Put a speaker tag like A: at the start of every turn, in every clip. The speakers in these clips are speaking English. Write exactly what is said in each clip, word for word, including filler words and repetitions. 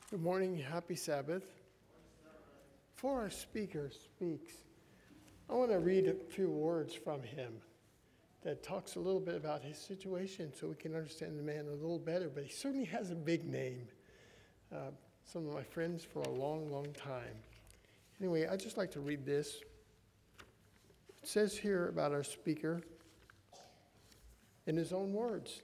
A: Good morning, happy Sabbath. Before our speaker speaks, I want to read a few words from him that talks a little bit about his situation so we can understand the man a little better, but he certainly has a big name. Uh, some of my friends for a long, long time. Anyway, I'd just like to read this. It says here about our speaker in his own words.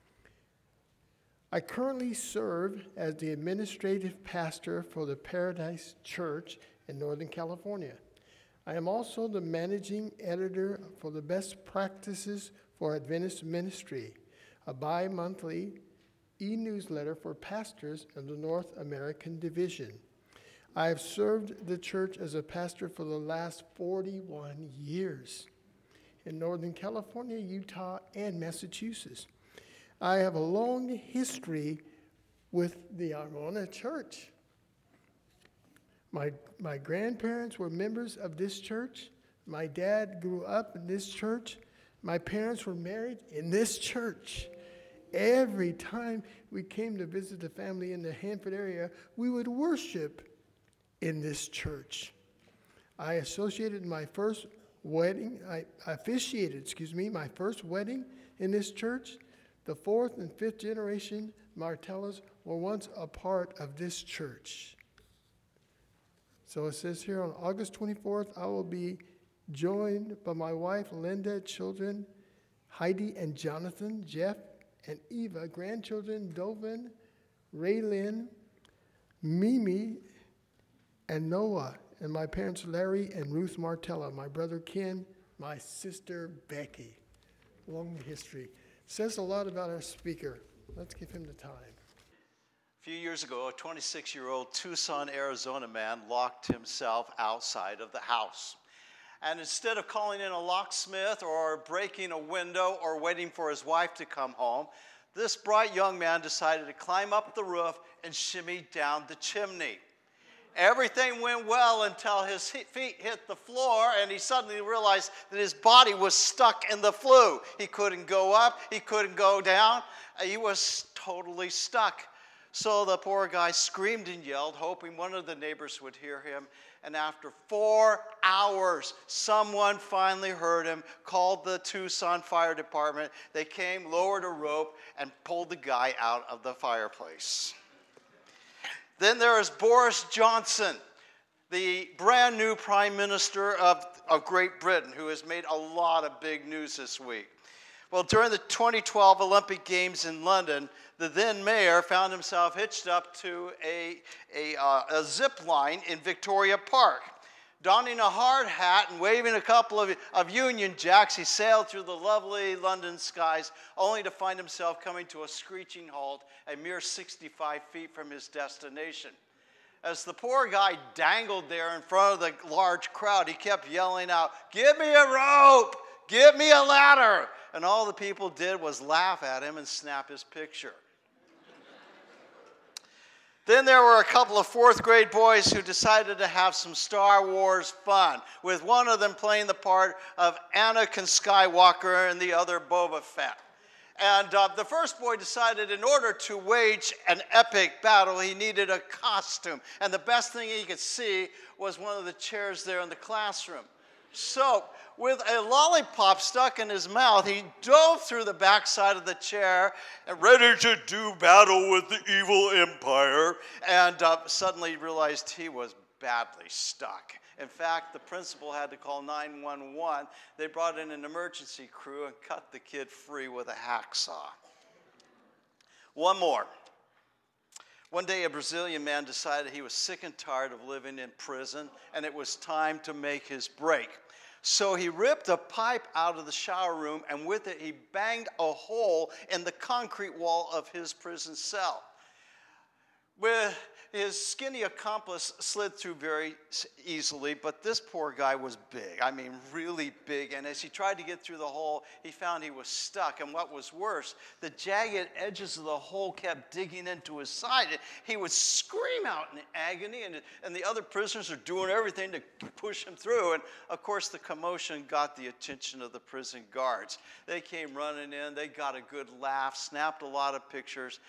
A: I currently serve as the administrative pastor for the Paradise Church in Northern California. I am also the managing editor for the Best Practices for Adventist Ministry, a bi-monthly e-newsletter for pastors in the North American Division. I have served the church as a pastor for the last forty-one years in Northern California, Utah, and Massachusetts. I have a long history with the Armona Church. My, my grandparents were members of this church. My dad grew up in this church. My parents were married in this church. Every time we came to visit the family in the Hanford area, we would worship in this church. I associated my first wedding, I officiated, excuse me, my first wedding in this church. The fourth and fifth generation Martellas were once a part of this church. So it says here on August twenty-fourth, I will be joined by my wife, Linda, children, Heidi and Jonathan, Jeff and Eva, grandchildren, Dovin, Raylyn, Mimi, and Noah, and my parents, Larry and Ruth Martella, my brother, Ken, my sister, Becky. Long history. Says a lot about our speaker. Let's give him the time.
B: A few years ago, a twenty-six-year-old Tucson, Arizona man locked himself outside of the house. And instead of calling in a locksmith or breaking a window or waiting for his wife to come home, this bright young man decided to climb up the roof and shimmy down the chimney. Everything went well until his feet hit the floor and he suddenly realized that his body was stuck in the flue. He couldn't go up, he couldn't go down, he was totally stuck. So the poor guy screamed and yelled, hoping one of the neighbors would hear him. And after four hours, someone finally heard him, called the Tucson Fire Department. They came, lowered a rope, and pulled the guy out of the fireplace. Then there is Boris Johnson, the brand new Prime Minister of, of Great Britain, who has made a lot of big news this week. Well, during the twenty twelve Olympic Games in London, the then mayor found himself hitched up to a, a, uh, a zip line in Victoria Park. Donning a hard hat and waving a couple of, of Union Jacks, he sailed through the lovely London skies, only to find himself coming to a screeching halt a mere sixty-five feet from his destination. As the poor guy dangled there in front of the large crowd, he kept yelling out, "Give me a rope! Give me a ladder!" And all the people did was laugh at him and snap his picture. Then there were a couple of fourth grade boys who decided to have some Star Wars fun, with one of them playing the part of Anakin Skywalker and the other Boba Fett. And uh, the first boy decided in order to wage an epic battle, he needed a costume. And the best thing he could see was one of the chairs there in the classroom. So, with a lollipop stuck in his mouth, he dove through the backside of the chair, and ready to do battle with the evil empire, and uh, suddenly realized he was badly stuck. In fact, the principal had to call nine one one. They brought in an emergency crew and cut the kid free with a hacksaw. One more. One day, a Brazilian man decided he was sick and tired of living in prison, and it was time to make his break. So he ripped a pipe out of the shower room, and with it, he banged a hole in the concrete wall of his prison cell. With his skinny accomplice slid through very easily, but this poor guy was big. I mean, really big. And as he tried to get through the hole, he found he was stuck. And what was worse, the jagged edges of the hole kept digging into his side. He would scream out in agony, and, and the other prisoners are doing everything to push him through. And, of course, the commotion got the attention of the prison guards. They came running in. They got a good laugh, snapped a lot of pictures.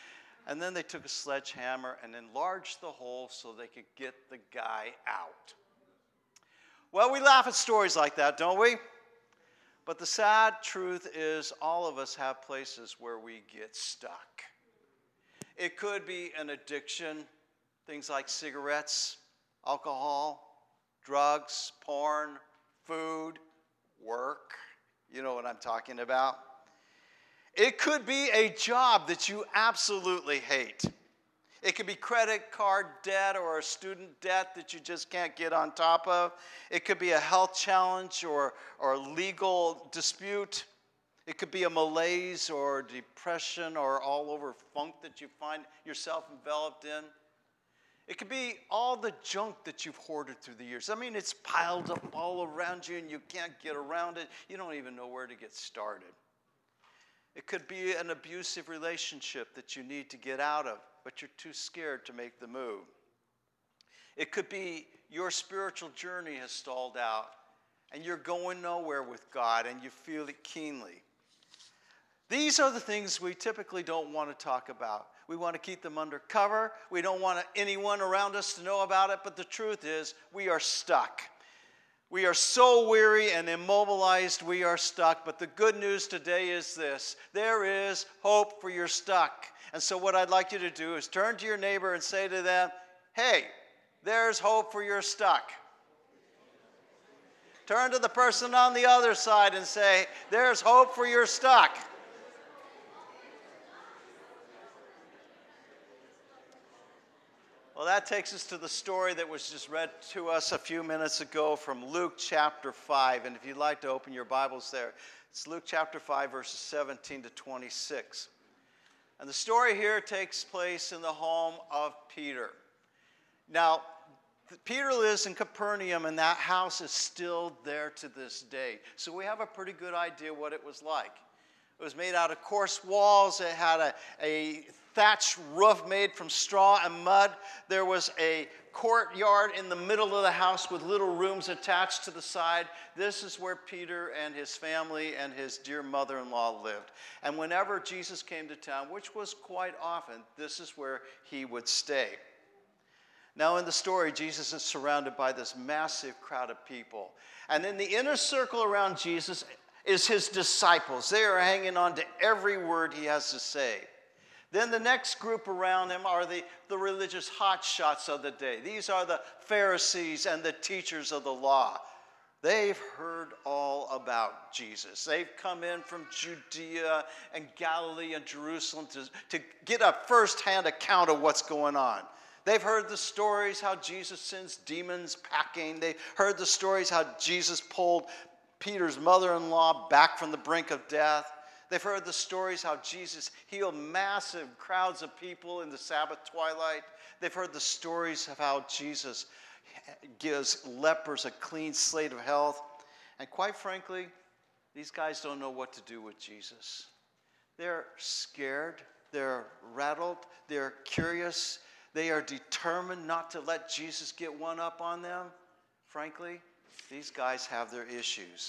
B: And then they took a sledgehammer and enlarged the hole so they could get the guy out. Well, we laugh at stories like that, don't we? But the sad truth is all of us have places where we get stuck. It could be an addiction, things like cigarettes, alcohol, drugs, porn, food, work. You know what I'm talking about. It could be a job that you absolutely hate. It could be credit card debt or a student debt that you just can't get on top of. It could be a health challenge or, or a legal dispute. It could be a malaise or depression or all over funk that you find yourself enveloped in. It could be all the junk that you've hoarded through the years. I mean, it's piled up all around you and you can't get around it. You don't even know where to get started. It could be an abusive relationship that you need to get out of, but you're too scared to make the move. It could be your spiritual journey has stalled out and you're going nowhere with God and you feel it keenly. These are the things we typically don't want to talk about. We want to keep them under cover. We don't want anyone around us to know about it, but the truth is we are stuck. We are so weary and immobilized, we are stuck. But the good news today is this: there is hope for your stuck. And so what I'd like you to do is turn to your neighbor and say to them, hey, there's hope for your stuck. Turn to the person on the other side and say, there's hope for your stuck. Well, that takes us to the story that was just read to us a few minutes ago from Luke chapter five. And if you'd like to open your Bibles there, it's Luke chapter five, verses seventeen to twenty-six. And the story here takes place in the home of Peter. Now, Peter lives in Capernaum, and that house is still there to this day. So we have a pretty good idea what it was like. It was made out of coarse walls. It had a, a thatched roof made from straw and mud. There was a courtyard in the middle of the house with little rooms attached to the side. This is where Peter and his family and his dear mother-in-law lived. And whenever Jesus came to town, which was quite often, this is where he would stay. Now in the story, Jesus is surrounded by this massive crowd of people. And in the inner circle around Jesus is his disciples. They are hanging on to every word he has to say. Then the next group around him are the, the religious hotshots of the day. These are the Pharisees and the teachers of the law. They've heard all about Jesus. They've come in from Judea and Galilee and Jerusalem to, to get a first-hand account of what's going on. They've heard the stories how Jesus sends demons packing. They've heard the stories how Jesus pulled Peter's mother-in-law back from the brink of death. They've heard the stories how Jesus healed massive crowds of people in the Sabbath twilight. They've heard the stories of how Jesus gives lepers a clean slate of health. And quite frankly, these guys don't know what to do with Jesus. They're scared. They're rattled. They're curious. They are determined not to let Jesus get one up on them. Frankly, these guys have their issues.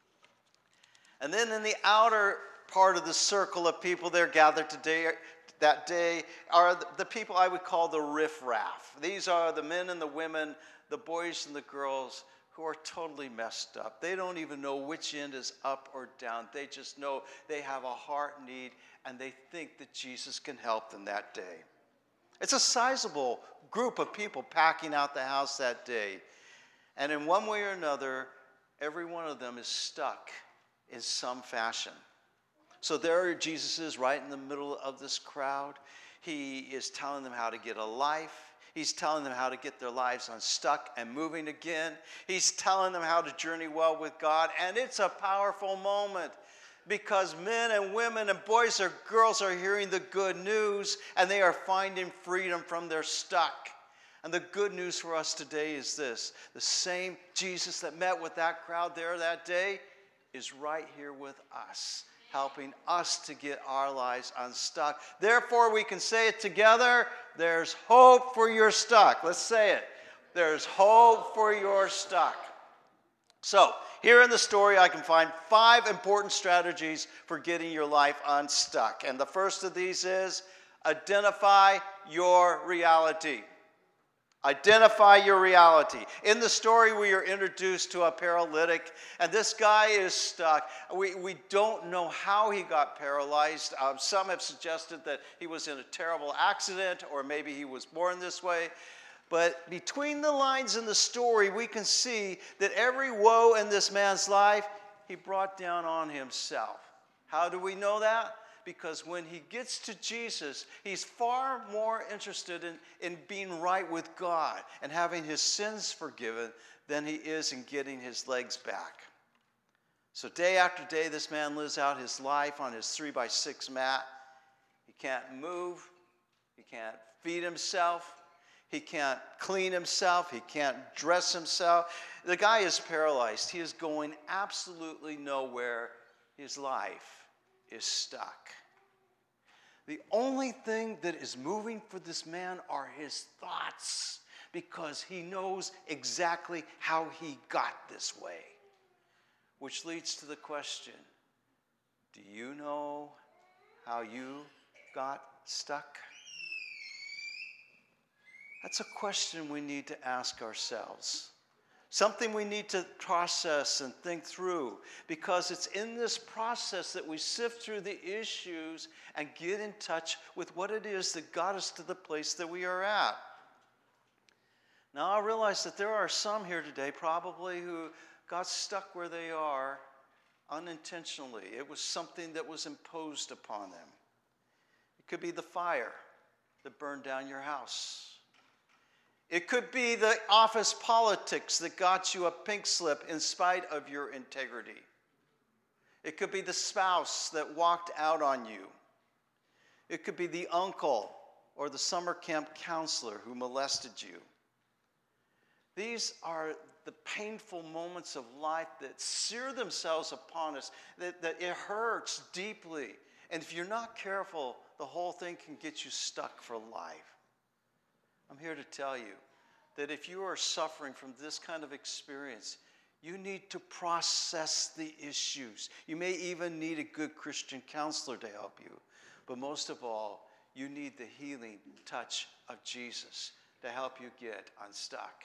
B: And then in the outer part of the circle of people there gathered today, that day, are the people I would call the riffraff. These are the men and the women, the boys and the girls who are totally messed up. They don't even know which end is up or down. They just know they have a heart need, and they think that Jesus can help them that day. It's a sizable group of people packing out the house that day. And in one way or another, every one of them is stuck in some fashion. So there Jesus is right in the middle of this crowd. He is telling them how to get a life. He's telling them how to get their lives unstuck and moving again. He's telling them how to journey well with God. And it's a powerful moment because men and women and boys or girls are hearing the good news and they are finding freedom from their stuck. And the good news for us today is this: the same Jesus that met with that crowd there that day is right here with us, helping us to get our lives unstuck. Therefore, we can say it together: there's hope for your stuck. Let's say it. There's hope for your stuck. So, here in the story, I can find five important strategies for getting your life unstuck. And the first of these is Identify your reality. Identify your reality. In the story, we are introduced to a paralytic, and this guy is stuck. We, we don't know how he got paralyzed. Um, some have suggested that he was in a terrible accident, or maybe he was born this way. But between the lines in the story, we can see that every woe in this man's life, he brought down on himself. How do we know that? Because when he gets to Jesus, he's far more interested in, in being right with God and having his sins forgiven than he is in getting his legs back. So day after day, this man lives out his life on his three by six mat. He can't move. He can't feed himself. He can't clean himself. He can't dress himself. The guy is paralyzed. He is going absolutely nowhere. His life is stuck. The only thing that is moving for this man are his thoughts, because he knows exactly how he got this way. Which leads to the question, do you know how you got stuck? That's a question we need to ask ourselves. Something we need to process and think through, because it's in this process that we sift through the issues and get in touch with what it is that got us to the place that we are at. Now, I realize that there are some here today probably who got stuck where they are unintentionally. It was something that was imposed upon them. It could be the fire that burned down your house. It could be the office politics that got you a pink slip in spite of your integrity. It could be the spouse that walked out on you. It could be the uncle or the summer camp counselor who molested you. These are the painful moments of life that sear themselves upon us, that, that it hurts deeply. And if you're not careful, the whole thing can get you stuck for life. I'm here to tell you that if you are suffering from this kind of experience, you need to process the issues. You may even need a good Christian counselor to help you. But most of all, you need the healing touch of Jesus to help you get unstuck.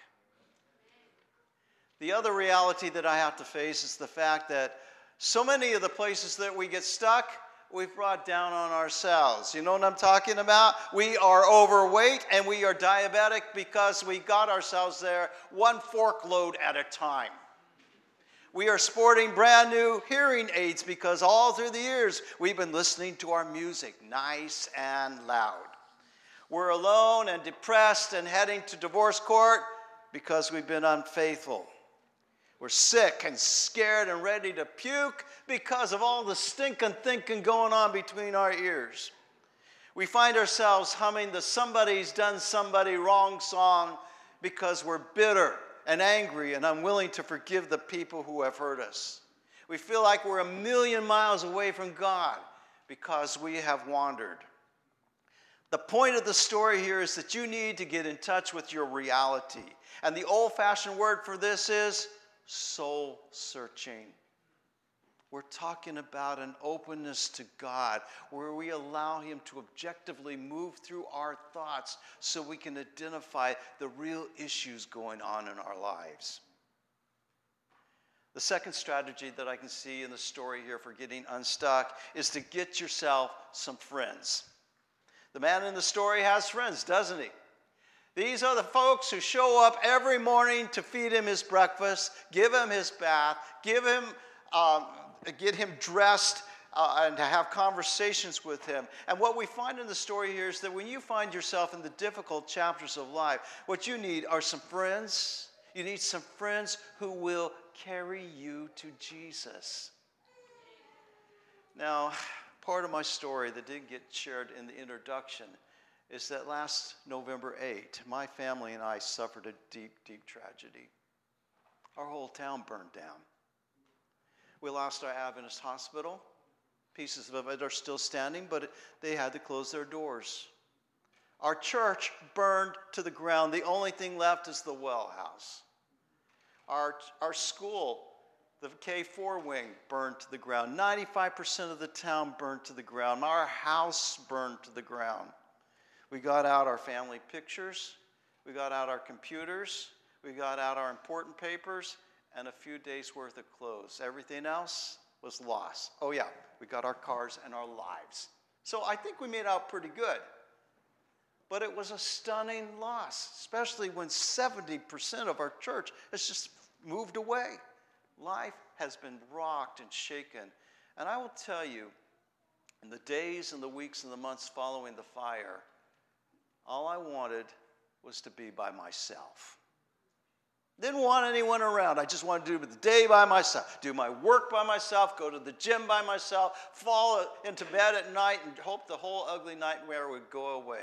B: The other reality that I have to face is the fact that so many of the places that we get stuck, we've brought down on ourselves. You know what I'm talking about? We are overweight and we are diabetic because we got ourselves there one fork load at a time. We are sporting brand new hearing aids because all through the years we've been listening to our music nice and loud. We're alone and depressed and heading to divorce court because we've been unfaithful. We're sick and scared and ready to puke because of all the stinking thinking going on between our ears. We find ourselves humming the Somebody's Done Somebody Wrong song because we're bitter and angry and unwilling to forgive the people who have hurt us. We feel like we're a million miles away from God because we have wandered. The point of the story here is that you need to get in touch with your reality. And the old-fashioned word for this is soul searching. We're talking about an openness to God where we allow Him to objectively move through our thoughts so we can identify the real issues going on in our lives. The second strategy that I can see in the story here for getting unstuck is to get yourself some friends. The man in the story has friends, doesn't he? These are the folks who show up every morning to feed him his breakfast, give him his bath, give him, um, get him dressed, uh, and to have conversations with him. And what we find in the story here is that when you find yourself in the difficult chapters of life, what you need are some friends. You need some friends who will carry you to Jesus. Now, part of my story that didn't get shared in the introduction is that last November eighth, my family and I suffered a deep, deep tragedy. Our whole town burned down. We lost our Adventist hospital. Pieces of it are still standing, but they had to close their doors. Our church burned to the ground. The only thing left is the well house. Our, our school, the K four wing, burned to the ground. ninety-five percent of the town burned to the ground. Our house burned to the ground. We got out our family pictures, we got out our computers, we got out our important papers, and a few days' worth of clothes. Everything else was lost. Oh yeah, we got our cars and our lives. So I think we made out pretty good. But it was a stunning loss, especially when seventy percent of our church has just moved away. Life has been rocked and shaken. And I will tell you, in the days and the weeks and the months following the fire, all I wanted was to be by myself. Didn't want anyone around. I just wanted to do the day by myself, do my work by myself, go to the gym by myself, fall into bed at night and hope the whole ugly nightmare would go away.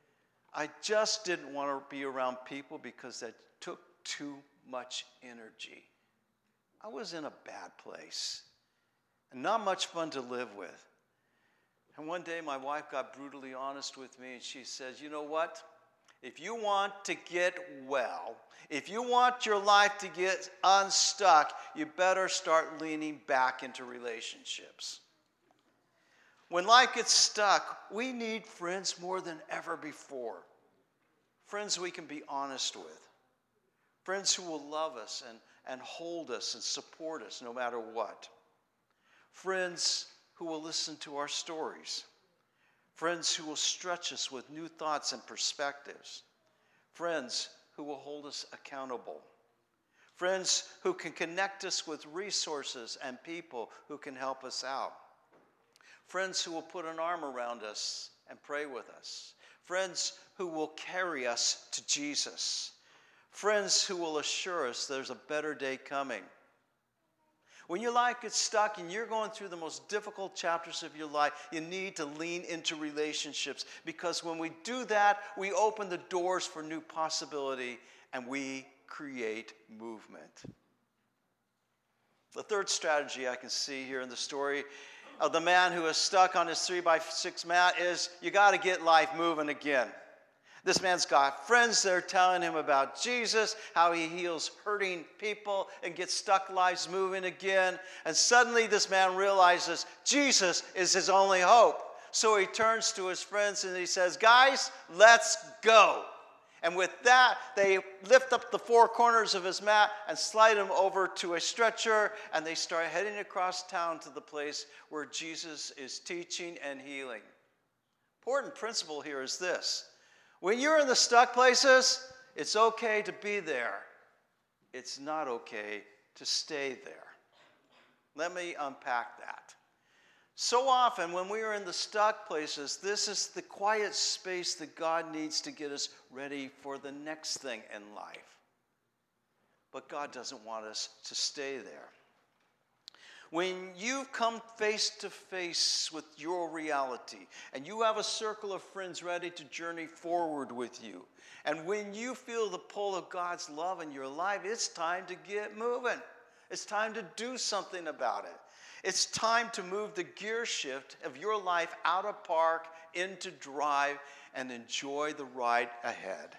B: I just didn't want to be around people because that took too much energy. I was in a bad place and not much fun to live with. And one day my wife got brutally honest with me and she says, you know what? If you want to get well, if you want your life to get unstuck, you better start leaning back into relationships. When life gets stuck, we need friends more than ever before. Friends we can be honest with. Friends who will love us and, and hold us and support us no matter what. Friends who will listen to our stories. Friends who will stretch us with new thoughts and perspectives. Friends who will hold us accountable. Friends who can connect us with resources and people who can help us out. Friends who will put an arm around us and pray with us. Friends who will carry us to Jesus. Friends who will assure us there's a better day coming. When your life gets stuck and you're going through the most difficult chapters of your life, you need to lean into relationships, because when we do that, we open the doors for new possibility and we create movement. The third strategy I can see here in the story of the man who is stuck on his three by six mat is you got to get life moving again. This man's got friends that are telling him about Jesus, how he heals hurting people and gets stuck lives moving again. And suddenly this man realizes Jesus is his only hope. So he turns to his friends and he says, guys, let's go. And with that, they lift up the four corners of his mat and slide him over to a stretcher, and they start heading across town to the place where Jesus is teaching and healing. Important principle here is this. When you're in the stuck places, it's okay to be there. It's not okay to stay there. Let me unpack that. So often when we are in the stuck places, this is the quiet space that God needs to get us ready for the next thing in life. But God doesn't want us to stay there. When you've come face to face with your reality and you have a circle of friends ready to journey forward with you, and when you feel the pull of God's love in your life, it's time to get moving. It's time to do something about it. It's time to move the gear shift of your life out of park into drive and enjoy the ride ahead.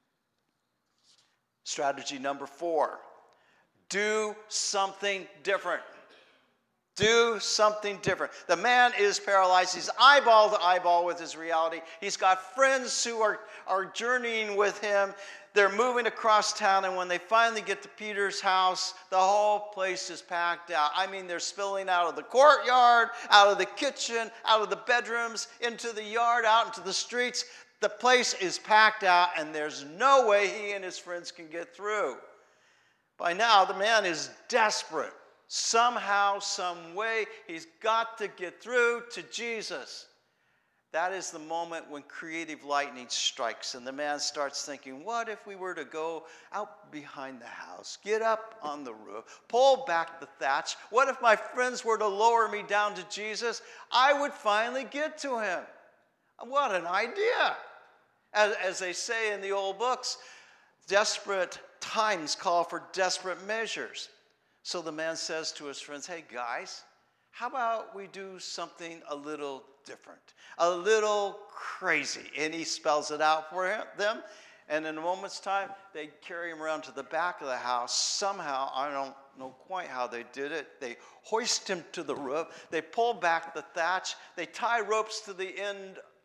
B: Strategy number four, do something different. Do something different. The man is paralyzed. He's eyeball to eyeball with his reality. He's got friends who are, are journeying with him. They're moving across town, and when they finally get to Peter's house, the whole place is packed out. I mean, they're spilling out of the courtyard, out of the kitchen, out of the bedrooms, into the yard, out into the streets. The place is packed out, and there's no way he and his friends can get through. By now, the man is desperate. Somehow, some way, he's got to get through to Jesus. That is the moment when creative lightning strikes and the man starts thinking, what if we were to go out behind the house, get up on the roof, pull back the thatch? What if my friends were to lower me down to Jesus? I would finally get to him. What an idea. As, as they say in the old books, desperate times call for desperate measures. So the man says to his friends, hey guys, how about we do something a little different, a little crazy? And he spells it out for him, them. And in a moment's time, they carry him around to the back of the house. Somehow, I don't know quite how they did it. They hoist him to the roof. They pull back the thatch. They tie ropes to the end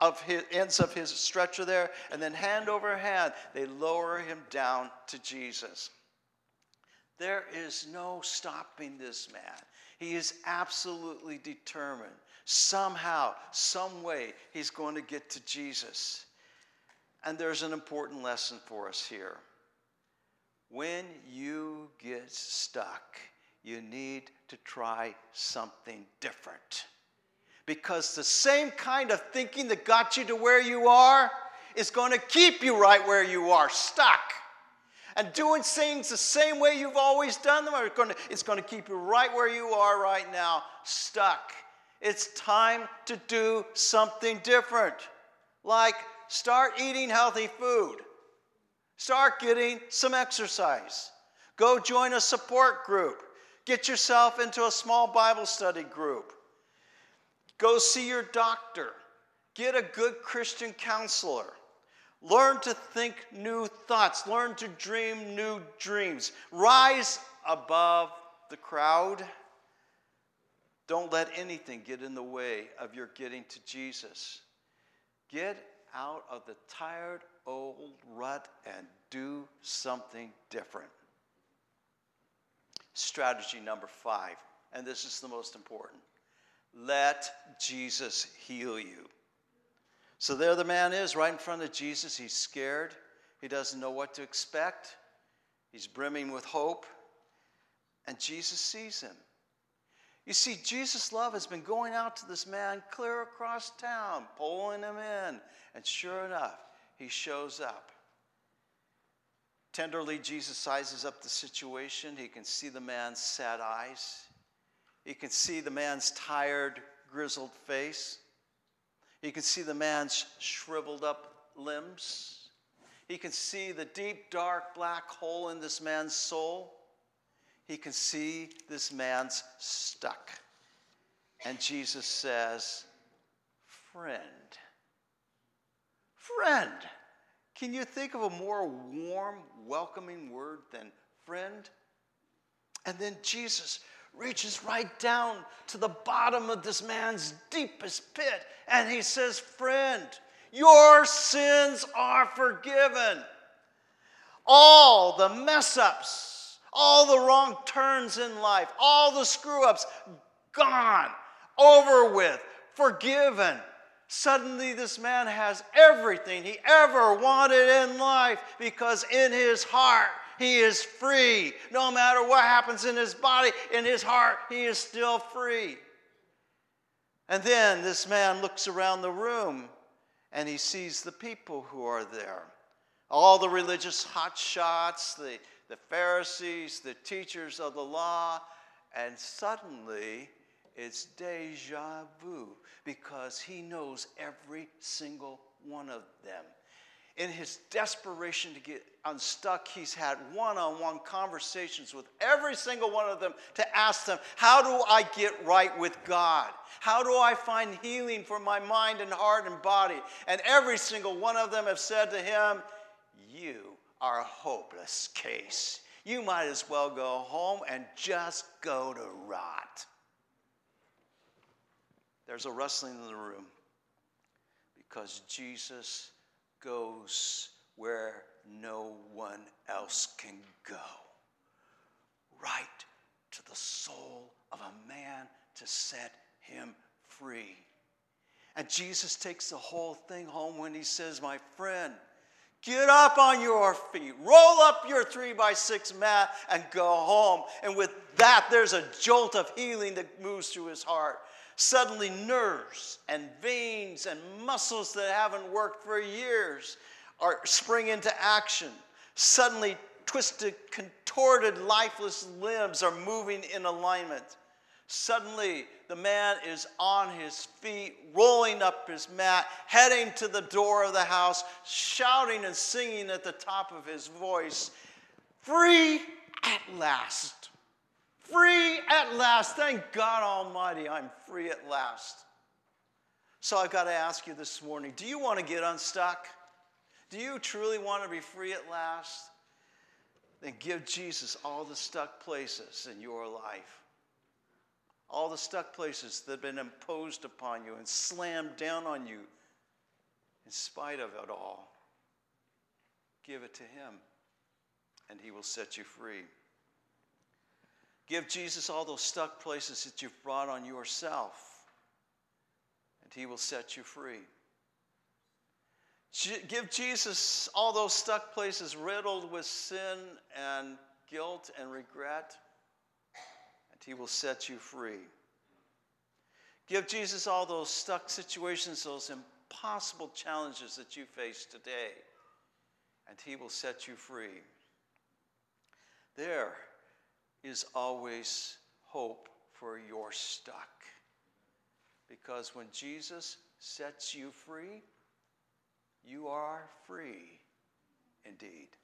B: of his ends of his stretcher there, and then hand over hand, they lower him down to Jesus. There is no stopping this man. He is absolutely determined. Somehow, some way, he's going to get to Jesus. And there's an important lesson for us here. When you get stuck, you need to try something different. Because the same kind of thinking that got you to where you are is going to keep you right where you are, stuck. And doing things the same way you've always done them, are going to, it's going to keep you right where you are right now, stuck. It's time to do something different. Like start eating healthy food. Start getting some exercise. Go join a support group. Get yourself into a small Bible study group. Go see your doctor. Get a good Christian counselor. Learn to think new thoughts. Learn to dream new dreams. Rise above the crowd. Don't let anything get in the way of your getting to Jesus. Get out of the tired old rut and do something different. Strategy number five, and this is the most important. Let Jesus heal you. So there the man is right in front of Jesus. He's scared. He doesn't know what to expect. He's brimming with hope. And Jesus sees him. You see, Jesus' love has been going out to this man clear across town, pulling him in. And sure enough, he shows up. Tenderly, Jesus sizes up the situation. He can see the man's sad eyes. He can see the man's tired, grizzled face. He can see the man's shriveled up limbs. He can see the deep, dark, black hole in this man's soul. He can see this man's stuck. And Jesus says, friend. Friend. Can you think of a more warm, welcoming word than friend? And then Jesus reaches right down to the bottom of this man's deepest pit, and he says, friend, your sins are forgiven. All the mess-ups, all the wrong turns in life, all the screw-ups, gone, over with, forgiven. Suddenly this man has everything he ever wanted in life because in his heart he is free. No matter what happens in his body, in his heart he is still free. And then this man looks around the room and he sees the people who are there. All the religious hotshots, the, the Pharisees, the teachers of the law, and suddenly it's deja vu because he knows every single one of them. In his desperation to get unstuck, he's had one-on-one conversations with every single one of them to ask them, how do I get right with God? How do I find healing for my mind and heart and body? And every single one of them have said to him, you are a hopeless case. You might as well go home and just go to rot. There's a rustling in the room because Jesus goes where no one else can go. Right to the soul of a man to set him free. And Jesus takes the whole thing home when he says, my friend, get up on your feet, roll up your three by six mat and go home. And with that, there's a jolt of healing that moves through his heart. Suddenly nerves and veins and muscles that haven't worked for years are spring into action. Suddenly twisted, contorted, lifeless limbs are moving in alignment. Suddenly the man is on his feet, rolling up his mat, heading to the door of the house, shouting and singing at the top of his voice, free at last. Free at last. Thank God Almighty, I'm free at last. So I've got to ask you this morning, do you want to get unstuck? Do you truly want to be free at last? Then give Jesus all the stuck places in your life. All the stuck places that have been imposed upon you and slammed down on you in spite of it all, give it to him, and he will set you free. Give Jesus all those stuck places that you've brought on yourself, and he will set you free. Give Jesus all those stuck places riddled with sin and guilt and regret, and he will set you free. Give Jesus all those stuck situations, those impossible challenges that you face today, and he will set you free. There is always hope for your stuck, because when Jesus sets you free, you are free indeed.